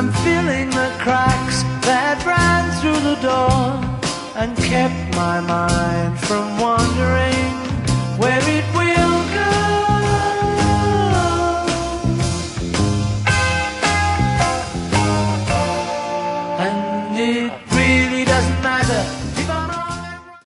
I'm feeling the cracks that ran through the door and kept my mind from wandering.